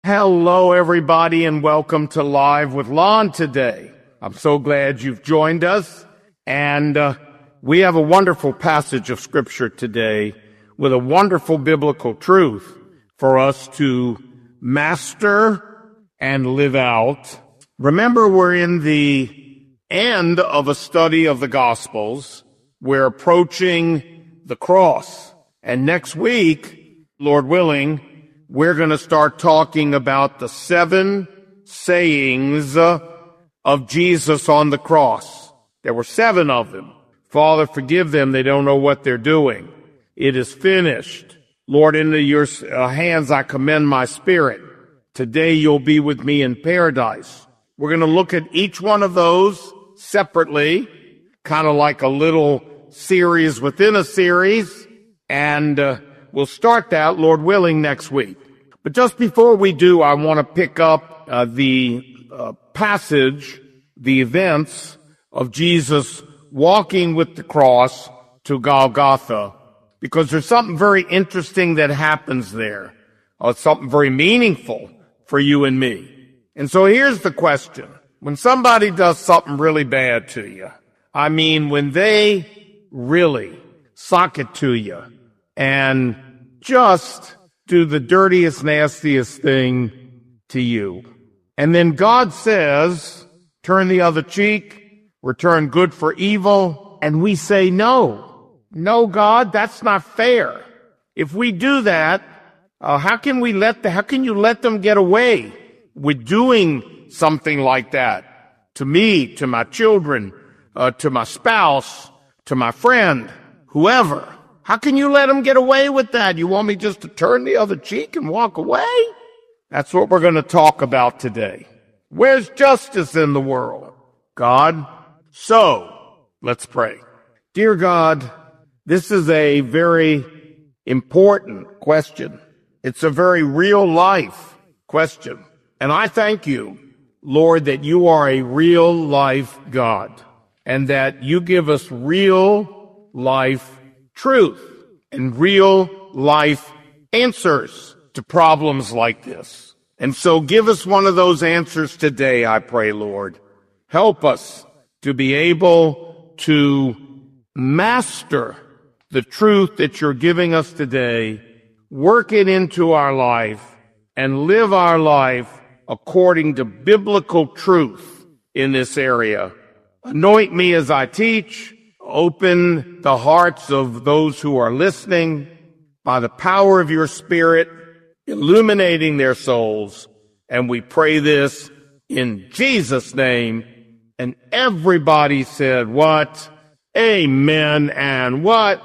Hello, everybody, and welcome to Live with Lon today. I'm so glad you've joined us, and we have a wonderful passage of Scripture today with a wonderful biblical truth for us to master and live out. Remember, we're in the end of a study of the Gospels. We're approaching the cross, and next week, Lord willing, we're going to start talking about the 7 sayings of Jesus on the cross. There were 7 of them. Father, forgive them. They don't know what they're doing. It is finished. Lord, into your hands I commend my spirit. Today you'll be with me in paradise. We're going to look at each one of those separately, kind of like a little series within a series, and we'll start that, Lord willing, next week. But just before we do, I want to pick up the passage, the events of Jesus walking with the cross to Golgotha, because there's something very interesting that happens there. It's something very meaningful for you and me. And so here's the question. When somebody does something really bad to you, I mean, when they really sock it to you and just do the dirtiest, nastiest thing to you. And then God says, turn the other cheek, return good for evil. And we say, no, God, that's not fair. If we do that, how can you let them get away with doing something like that to me, to my children, to my spouse, to my friend, whoever? How can you let them get away with that? You want me just to turn the other cheek and walk away? That's what we're going to talk about today. Where's justice in the world, God? So, let's pray. Dear God, this is a very important question. It's a very real life question. And I thank you, Lord, that you are a real life God and that you give us real life truth and real life answers to problems like this. And so give us one of those answers today, I pray, Lord. Help us to be able to master the truth that you're giving us today, work it into our life, and live our life according to biblical truth in this area. Anoint me as I teach. Open the hearts of those who are listening by the power of your Spirit, illuminating their souls. And we pray this in Jesus' name. And everybody said, what? Amen. And what?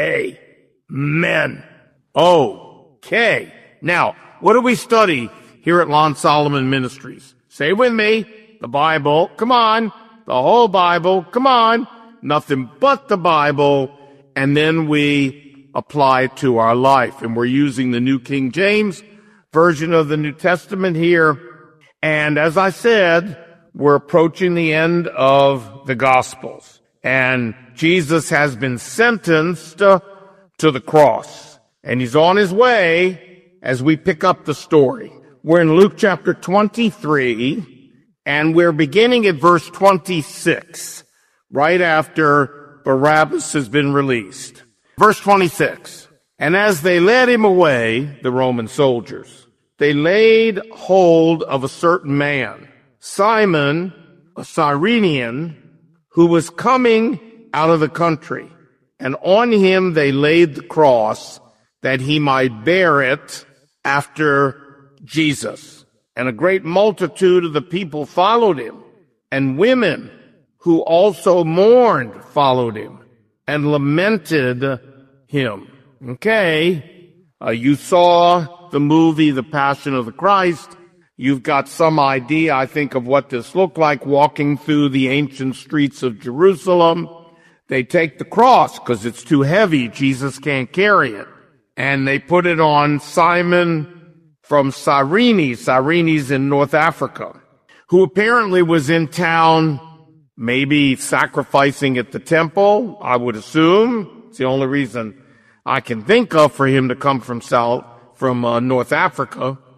Amen. Okay. Now, what do we study here at Lon Solomon Ministries? Say with me, the Bible. Come on. The whole Bible. Come on. Nothing but the Bible, and then we apply it to our life. And we're using the New King James version of the New Testament here. And as I said, we're approaching the end of the Gospels. And Jesus has been sentenced to the cross. And he's on his way as we pick up the story. We're in Luke chapter 23, and we're beginning at verse 26. Right after Barabbas has been released. Verse 26, and as they led him away, the Roman soldiers, they laid hold of a certain man, Simon, a Cyrenian, who was coming out of the country. And on him they laid the cross that he might bear it after Jesus. And a great multitude of the people followed him, and women who also mourned followed him and lamented him. Okay, you saw the movie The Passion of the Christ. You've got some idea, I think, of what this looked like walking through the ancient streets of Jerusalem. They take the cross because it's too heavy. Jesus can't carry it. And they put it on Simon from Cyrene. Cyrene's in North Africa, who apparently was in town, maybe sacrificing at the temple, I would assume. It's the only reason I can think of for him to come from North Africa.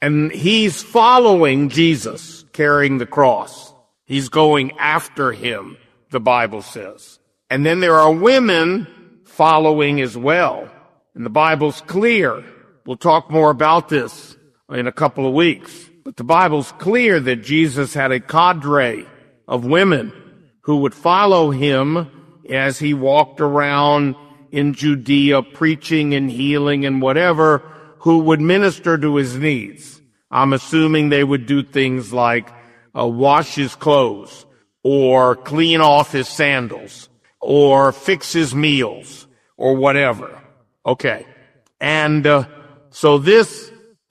And he's following Jesus, carrying the cross. He's going after him, the Bible says. And then there are women following as well. And the Bible's clear. We'll talk more about this in a couple of weeks. But the Bible's clear that Jesus had a cadre of women who would follow him as he walked around in Judea preaching and healing and whatever, who would minister to his needs. I'm assuming they would do things like wash his clothes or clean off his sandals or fix his meals or whatever. Okay. And so this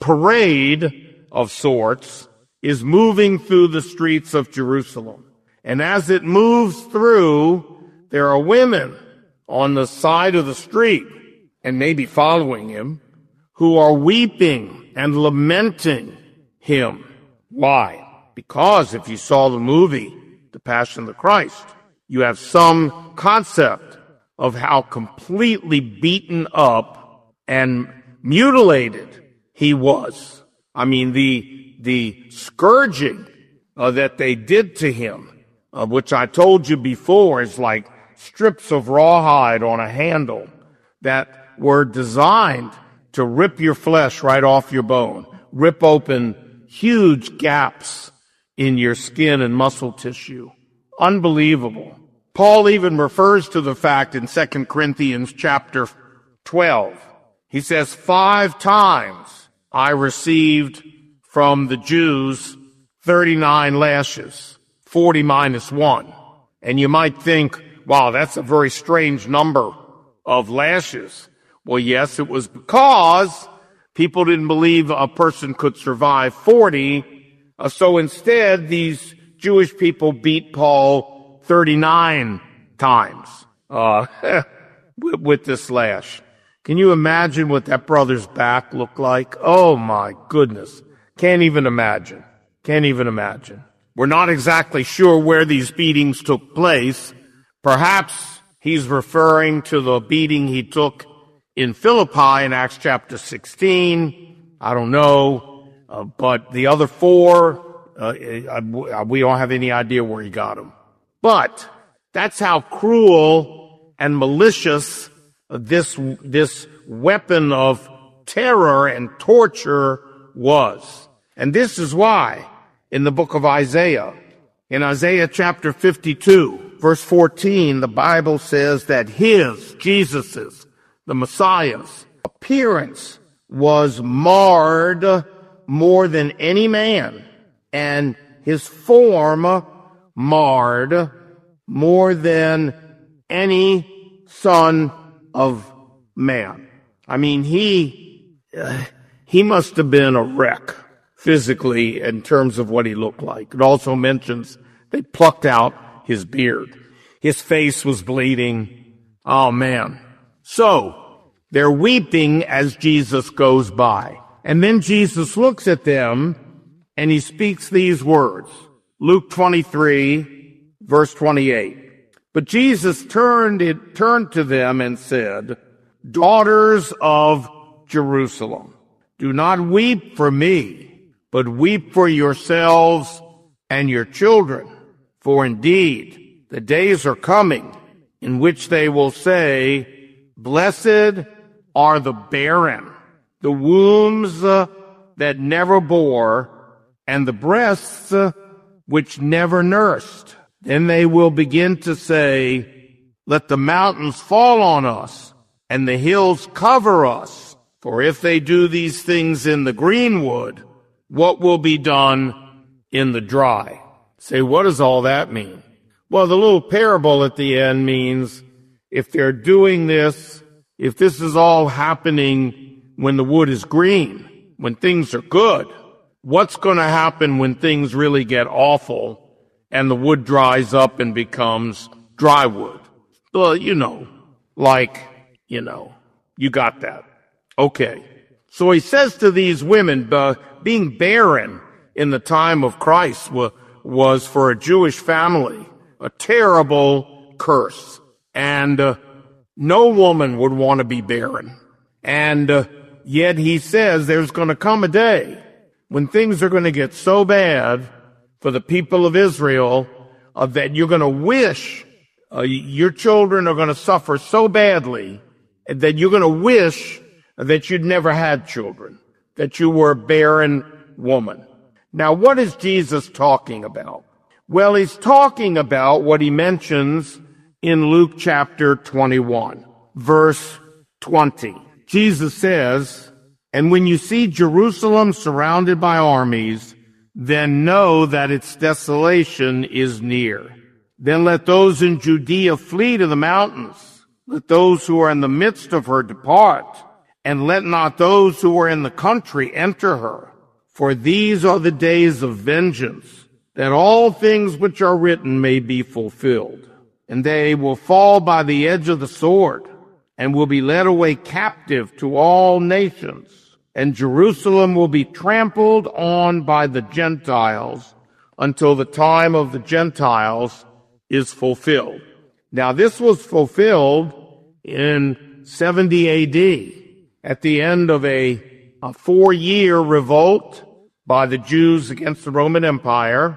parade of sorts is moving through the streets of Jerusalem. And as it moves through, there are women on the side of the street, and maybe following him, who are weeping and lamenting him. Why? Because if you saw the movie, The Passion of the Christ, you have some concept of how completely beaten up and mutilated he was. I mean, the scourging that they did to him, which I told you before is like strips of rawhide on a handle that were designed to rip your flesh right off your bone, rip open huge gaps in your skin and muscle tissue. Unbelievable. Paul even refers to the fact in 2 Corinthians chapter 12. He says, 5 times I received from the Jews 39 lashes, 40 minus 1. And you might think, wow, that's a very strange number of lashes. Well, yes, it was because people didn't believe a person could survive 40. So instead, these Jewish people beat Paul 39 times with this lash. Can you imagine what that brother's back looked like? Oh, my goodness. Can't even imagine. Can't even imagine. We're not exactly sure where these beatings took place. Perhaps he's referring to the beating he took in Philippi in Acts chapter 16. I don't know. But the other 4, we don't have any idea where he got them. But that's how cruel and malicious this weapon of terror and torture was. And this is why in the book of Isaiah, in Isaiah chapter 52, verse 14, the Bible says that Jesus's, the Messiah's appearance was marred more than any man, and his form marred more than any son of man. I mean, he must have been a wreck physically in terms of what he looked like. It also mentions they plucked out his beard. His face was bleeding. Oh, man. So they're weeping as Jesus goes by. And then Jesus looks at them and he speaks these words. Luke 23, verse 28. But Jesus turned to them and said, Daughters of Jerusalem, do not weep for me, but weep for yourselves and your children. For indeed, the days are coming in which they will say, Blessed are the barren, the wombs that never bore, and the breasts which never nursed. Then they will begin to say, Let the mountains fall on us, and the hills cover us. For if they do these things in the greenwood, what will be done in the dry? Say, what does all that mean? Well, the little parable at the end means if they're doing this, if this is all happening when the wood is green, when things are good, what's going to happen when things really get awful and the wood dries up and becomes dry wood? Well, you got that. Okay. So he says to these women, being barren in the time of Christ was for a Jewish family a terrible curse. And no woman would want to be barren. And yet he says there's going to come a day when things are going to get so bad for the people of Israel that you're going to wish your children are going to suffer so badly that you're going to wish that you'd never had children, that you were a barren woman. Now, what is Jesus talking about? Well, he's talking about what he mentions in Luke chapter 21, verse 20. Jesus says, "And when you see Jerusalem surrounded by armies, then know that its desolation is near. Then let those in Judea flee to the mountains. Let those who are in the midst of her depart, and let not those who are in the country enter her. For these are the days of vengeance, that all things which are written may be fulfilled. And they will fall by the edge of the sword, and will be led away captive to all nations. And Jerusalem will be trampled on by the Gentiles until the time of the Gentiles is fulfilled." Now, this was fulfilled in 70 AD at the end of a 4-year revolt by the Jews against the Roman Empire.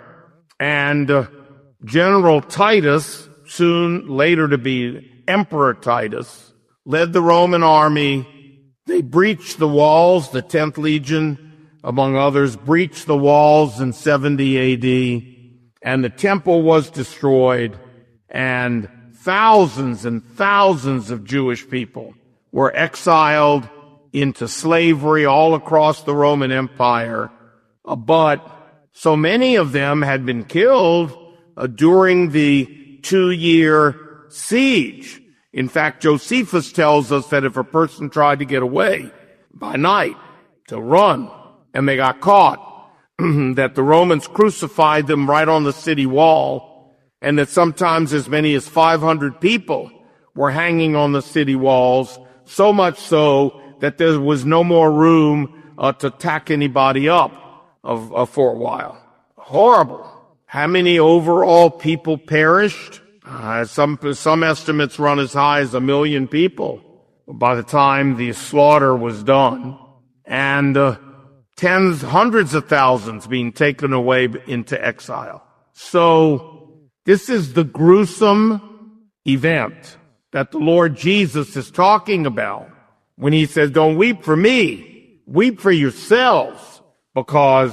And General Titus, soon later to be Emperor Titus, led the Roman army. They breached the walls. The 10th Legion, among others, breached the walls in 70 AD, and the temple was destroyed, and thousands and thousands of Jewish people were exiled into slavery all across the Roman Empire. But so many of them had been killed during the 2-year siege. In fact, Josephus tells us that if a person tried to get away by night to run and they got caught, that the Romans crucified them right on the city wall, and that sometimes as many as 500 people were hanging on the city walls, so much so that there was no more room to tack anybody up for a while. Horrible. How many overall people perished? Some estimates run as high as 1 million people by the time the slaughter was done, and hundreds of thousands being taken away into exile. So this is the gruesome event that the Lord Jesus is talking about when he says, "Don't weep for me, weep for yourselves," because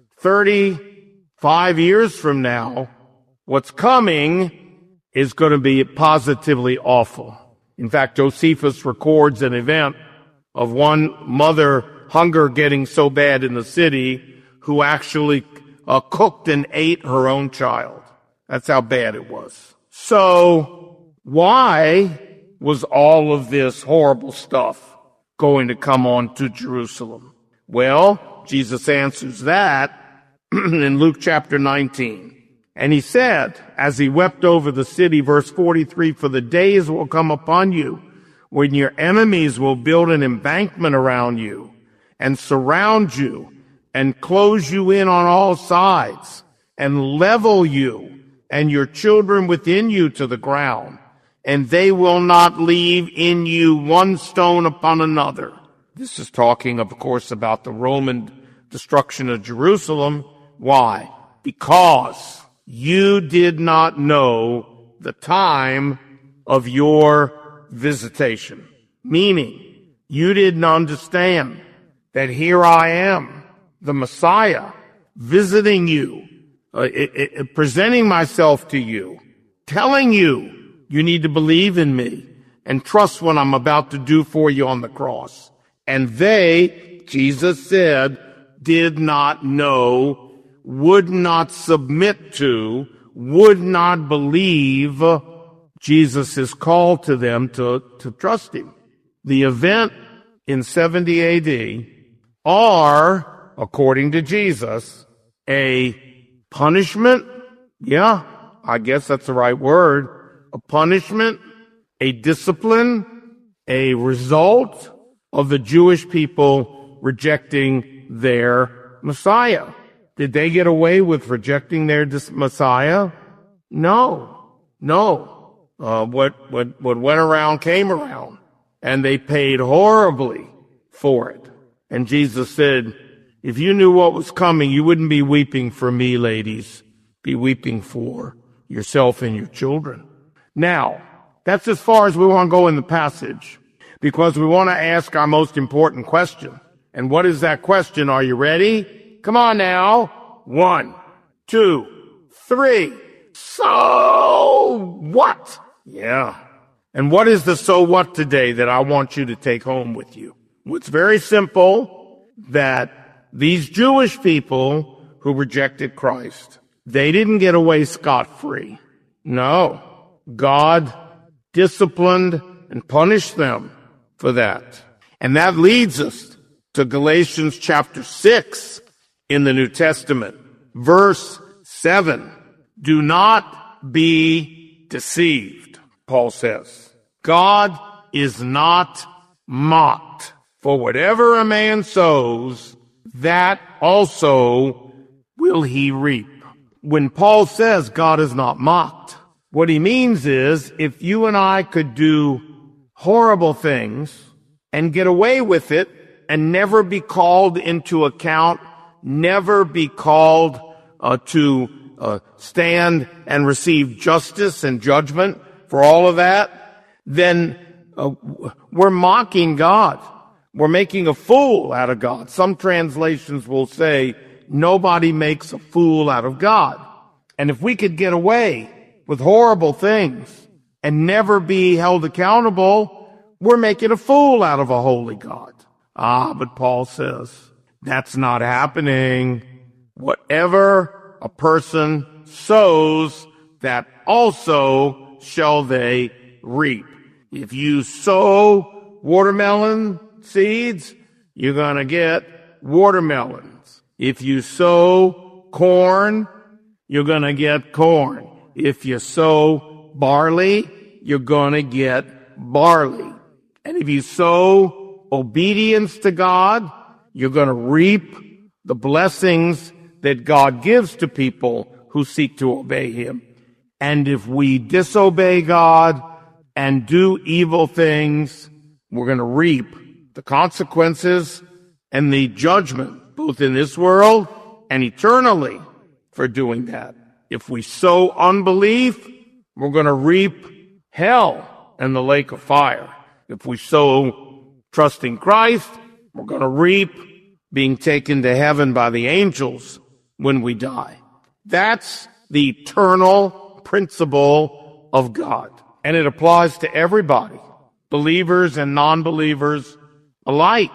35 years from now, what's coming is going to be positively awful. In fact, Josephus records an event of one mother hunger getting so bad in the city who actually cooked and ate her own child. That's how bad it was. So why was all of this horrible stuff going to come on to Jerusalem? Well, Jesus answers that in Luke chapter 19. "And he said, as he wept over the city," verse 43, "For the days will come upon you when your enemies will build an embankment around you and surround you and close you in on all sides and level you and your children within you to the ground. And they will not leave in you one stone upon another." This is talking, of course, about the Roman destruction of Jerusalem. Why? Because you did not know the time of your visitation. Meaning, you didn't understand that here I am, the Messiah, visiting you, presenting myself to you, telling you you need to believe in me and trust what I'm about to do for you on the cross. And they, Jesus said, did not know, would not submit to, would not believe Jesus' call to them to trust him. The event in 70 AD are, according to Jesus, a punishment. Yeah, I guess that's the right word. A punishment, a discipline, a result of the Jewish people rejecting their Messiah. Did they get away with rejecting their Messiah? No. What went around came around, and they paid horribly for it. And Jesus said, If you knew what was coming, you wouldn't be weeping for me, ladies. Be weeping for yourself and your children. Now, that's as far as we want to go in the passage, because we want to ask our most important question. And what is that question? Are you ready? Come on now. 1, 2, 3. So what? Yeah. And what is the so what today that I want you to take home with you? It's very simple that these Jewish people who rejected Christ, they didn't get away scot-free. No. God disciplined and punished them for that. And that leads us to Galatians chapter 6 in the New Testament, verse 7. Do not be deceived, Paul says. God is not mocked. For whatever a man sows, that also will he reap. When Paul says God is not mocked, what he means is if you and I could do horrible things and get away with it and never be called into account, never be called to stand and receive justice and judgment for all of that, then we're mocking God. We're making a fool out of God. Some translations will say, nobody makes a fool out of God. And if we could get away with horrible things and never be held accountable, we're making a fool out of a holy God. But Paul says, that's not happening. Whatever a person sows, that also shall they reap. If you sow watermelon seeds, you're going to get watermelons. If you sow corn, you're going to get corn. If you sow barley, you're going to get barley. And if you sow obedience to God, you're going to reap the blessings that God gives to people who seek to obey Him. And if we disobey God and do evil things, we're going to reap the consequences and the judgment, both in this world and eternally, for doing that. If we sow unbelief, we're going to reap hell and the lake of fire. If we sow trusting Christ, we're going to reap being taken to heaven by the angels when we die. That's the eternal principle of God. And it applies to everybody, believers and non-believers alike.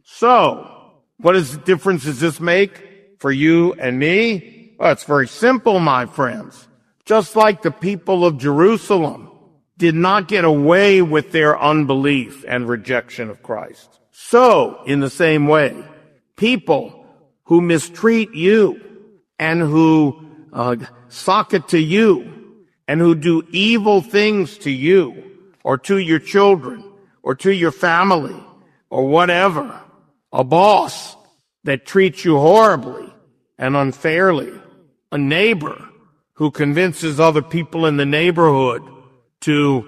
So, what difference does this make for you and me? Well, it's very simple, my friends. Just like the people of Jerusalem did not get away with their unbelief and rejection of Christ, so, in the same way, people who mistreat you and who sock it to you and who do evil things to you or to your children or to your family or whatever, a boss that treats you horribly and unfairly, a neighbor who convinces other people in the neighborhood to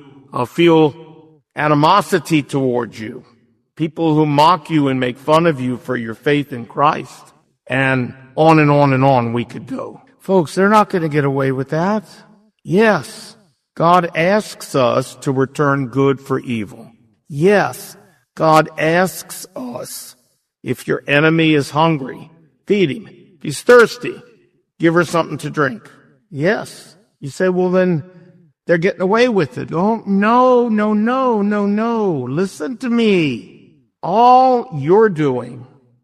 feel animosity towards you, people who mock you and make fun of you for your faith in Christ, and on and on and on we could go. Folks, they're not going to get away with that. Yes, God asks us to return good for evil. Yes, God asks us, if your enemy is hungry, feed him. If he's thirsty, give her something to drink. Yes. You say, well, then they're getting away with it. Oh, no. Listen to me. All you're doing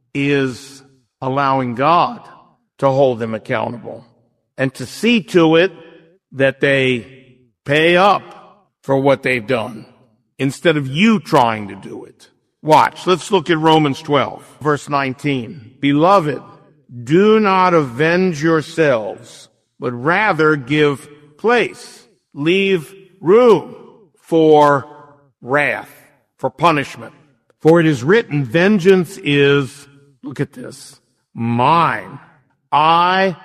is allowing God to hold them accountable and to see to it that they pay up for what they've done instead of you trying to do it. Watch. Let's look at Romans 12, verse 19. Beloved, do not avenge yourselves, but rather give place, leave room for wrath, for punishment. For it is written, vengeance is, look at this, mine. I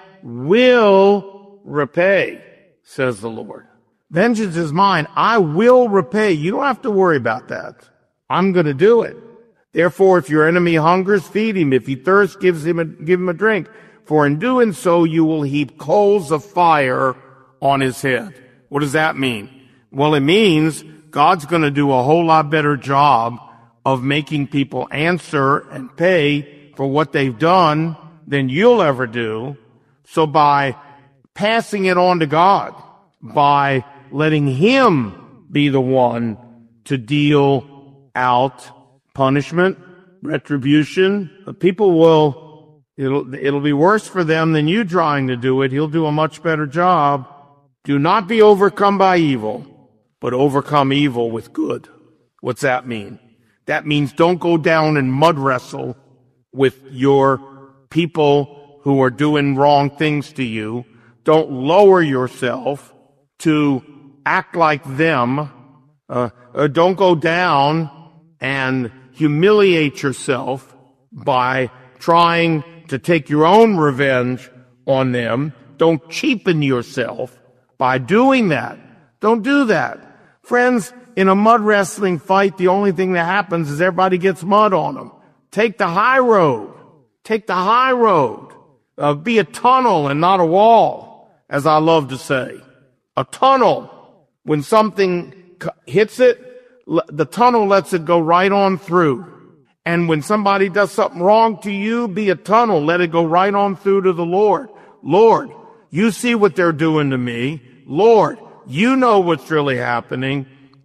will repay, says the Lord. Vengeance is mine. I will repay. You don't have to worry about that. I'm going to do it. Therefore, if your enemy hungers, feed him. If he thirsts, give him a drink. For in doing so, you will heap coals of fire on his head. What does that mean? Well, it means God's going to do a whole lot better job of making people answer and pay for what they've done than you'll ever do. So by passing it on to God, by letting him be the one to deal out punishment, retribution, it'll be worse for them than you trying to do it. He'll do a much better job. Do not be overcome by evil, but overcome evil with good. What's that mean? That means don't go down and mud wrestle with your people who are doing wrong things to you. Don't lower yourself to act like them. Don't go down and humiliate yourself by trying to take your own revenge on them. Don't cheapen yourself by doing that. Don't do that. Friends, in a mud wrestling fight, the only thing that happens is everybody gets mud on them. Take the high road. Take the high road. Be a tunnel and not a wall, as I love to say. A tunnel, when something hits it, the tunnel lets it go right on through. And when somebody does something wrong to you, be a tunnel. Let it go right on through to the Lord. Lord, you see what they're doing to me. Lord, you know what's really happening.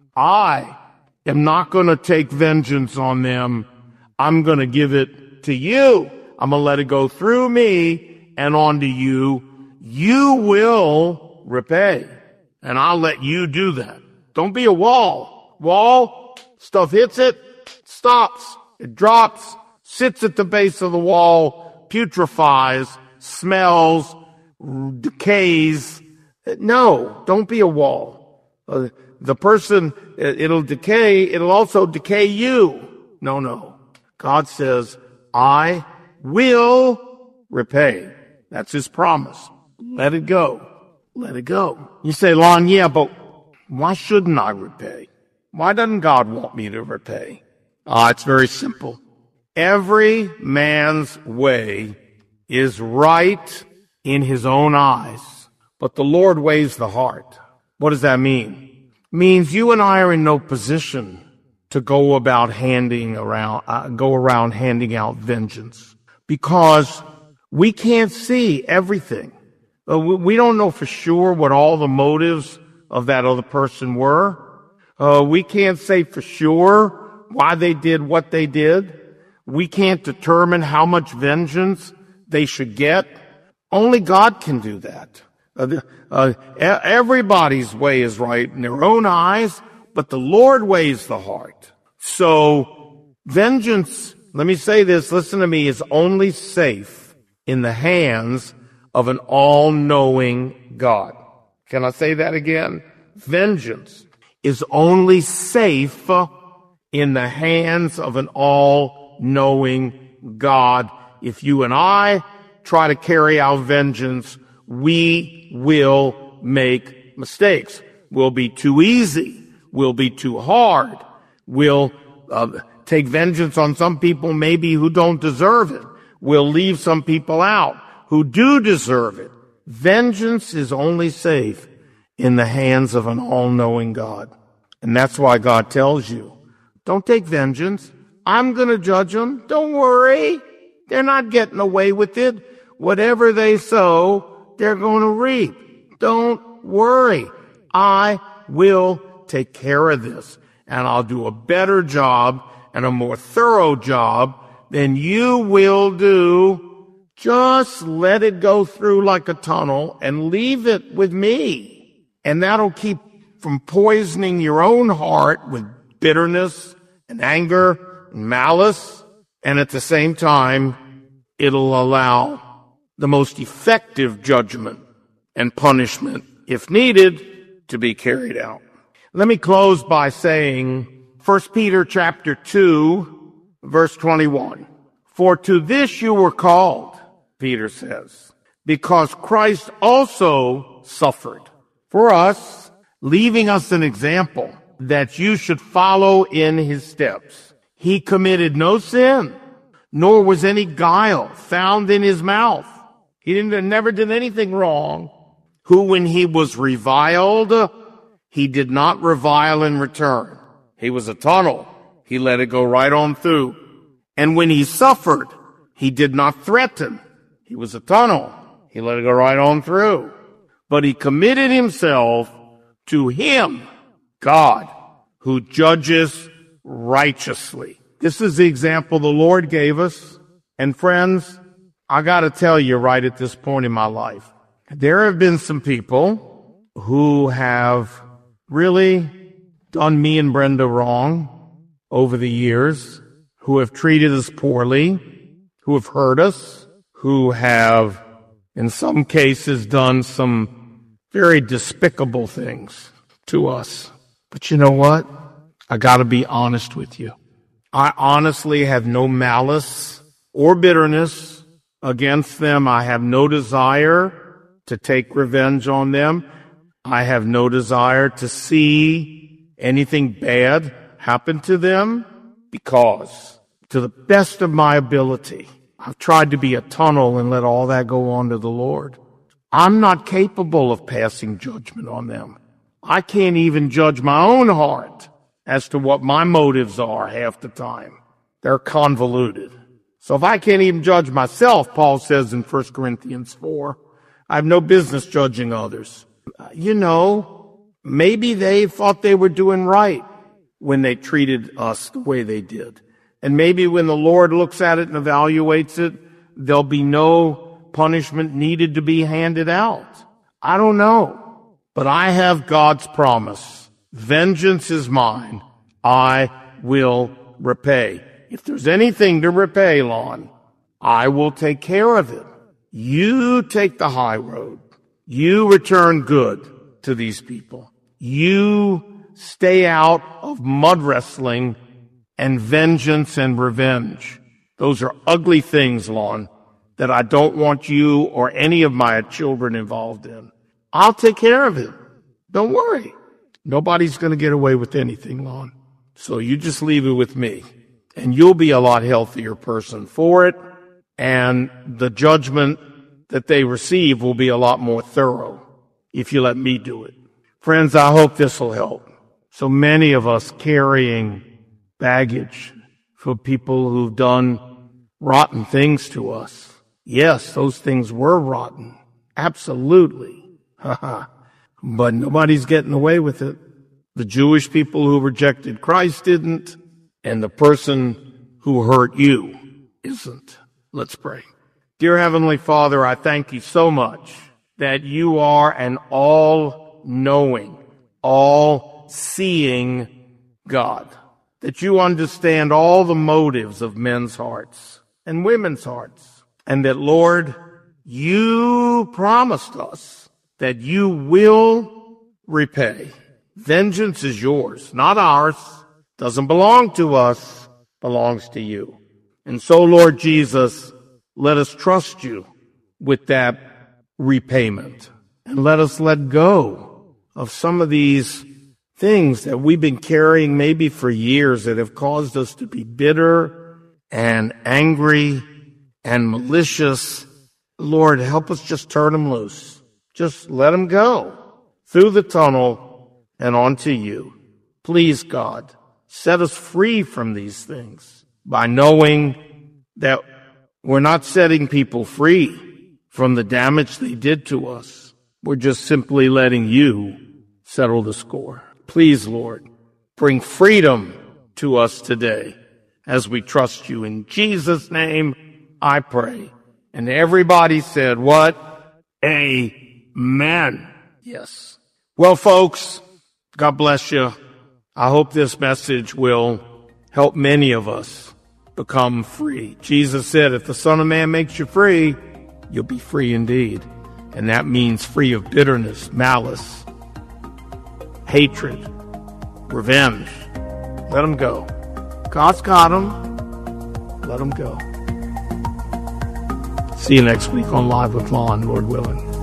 I am not going to take vengeance on them. I'm going to give it to you. I'm going to let it go through me and onto you. You will repay. And I'll let you do that. Don't be a wall. Wall, stuff hits it, stops. It drops, sits at the base of the wall, putrefies, smells, decays. No, don't be a wall. The person, it'll decay, it'll also decay you. No. God says, I will repay. That's his promise. Let it go. Let it go. You say, Lon, yeah, but why shouldn't I repay? Why doesn't God want me to repay? It's very simple. Every man's way is right in his own eyes, but the Lord weighs the heart. What does that mean? It means you and I are in no position to go around handing out vengeance, because we can't see everything. We don't know for sure what all the motives of that other person were. We can't say for sure why they did what they did. We can't determine how much vengeance they should get. Only God can do that. Everybody's way is right in their own eyes, but the Lord weighs the heart. So vengeance, let me say this, listen to me, is only safe in the hands of an all-knowing God. Can I say that again? Vengeance is only safe in the hands of an all-knowing God. If you and I try to carry out vengeance, we will make mistakes. We'll be too easy. We'll be too hard. We'll take vengeance on some people maybe who don't deserve it. We'll leave some people out who do deserve it. Vengeance is only safe in the hands of an all-knowing God. And that's why God tells you, don't take vengeance. I'm going to judge them. Don't worry. They're not getting away with it. Whatever they sow, they're going to reap. Don't worry. I will take care of this. And I'll do a better job and a more thorough job than you will do. Just let it go through like a tunnel and leave it with me. And that'll keep from poisoning your own heart with bitterness and anger and malice. And at the same time, it'll allow the most effective judgment and punishment, if needed, to be carried out. Let me close by saying 1 Peter chapter 2, verse 21. For to this you were called, Peter says, because Christ also suffered for us, leaving us an example that you should follow in his steps. He committed no sin, nor was any guile found in his mouth. He never did anything wrong. Who, when he was reviled, he did not revile in return. He was a tunnel. He let it go right on through. And when he suffered, he did not threaten. He was a tunnel. He let it go right on through. But he committed himself to him, God, who judges righteously. This is the example the Lord gave us. And friends, I got to tell you right at this point in my life, there have been some people who have really done me and Brenda wrong over the years, who have treated us poorly, who have hurt us, who have, in some cases, done some very despicable things to us. But you know what? I got to be honest with you. I honestly have no malice or bitterness against them. I have no desire to take revenge on them. I have no desire to see anything bad happen to them, because to the best of my ability, I've tried to be a tunnel and let all that go on to the Lord. I'm not capable of passing judgment on them. I can't even judge my own heart as to what my motives are half the time. They're convoluted. So if I can't even judge myself, Paul says in 1 Corinthians 4, I have no business judging others. Maybe they thought they were doing right when they treated us the way they did. And maybe when the Lord looks at it and evaluates it, there'll be no punishment needed to be handed out. I don't know. But I have God's promise. Vengeance is mine. I will repay. If there's anything to repay, Lon, I will take care of it. You take the high road. You return good to these people. You stay out of mud wrestling and vengeance and revenge. Those are ugly things, Lon, that I don't want you or any of my children involved in. I'll take care of it. Don't worry. Nobody's going to get away with anything, Lon. So you just leave it with me, and you'll be a lot healthier person for it, and the judgment that they receive will be a lot more thorough if you let me do it. Friends, I hope this will help. So many of us carrying baggage for people who've done rotten things to us. Yes, those things were rotten. Absolutely. But nobody's getting away with it. The Jewish people who rejected Christ didn't, and the person who hurt you isn't. Let's pray. Dear Heavenly Father, I thank you so much that you are an all-knowing, all-seeing God, that you understand all the motives of men's hearts and women's hearts, and that, Lord, you promised us that you will repay. Vengeance is yours, not ours. Doesn't belong to us, belongs to you. And so, Lord Jesus, let us trust you with that repayment. And let us let go of some of these things that we've been carrying maybe for years that have caused us to be bitter and angry and malicious. Lord, help us just turn them loose. Just let them go through the tunnel and onto you. Please, God, set us free from these things by knowing that we're not setting people free from the damage they did to us. We're just simply letting you settle the score. Please, Lord, bring freedom to us today as we trust you. In Jesus' name, I pray. And everybody said, what? Amen. Yes. Well, folks, God bless you. I hope this message will help many of us become free. Jesus said, if the Son of Man makes you free, you'll be free indeed. And that means free of bitterness, malice, hatred, revenge. Let them go. God's got them. Let them go. See you next week on Live with Lon, Lord willing.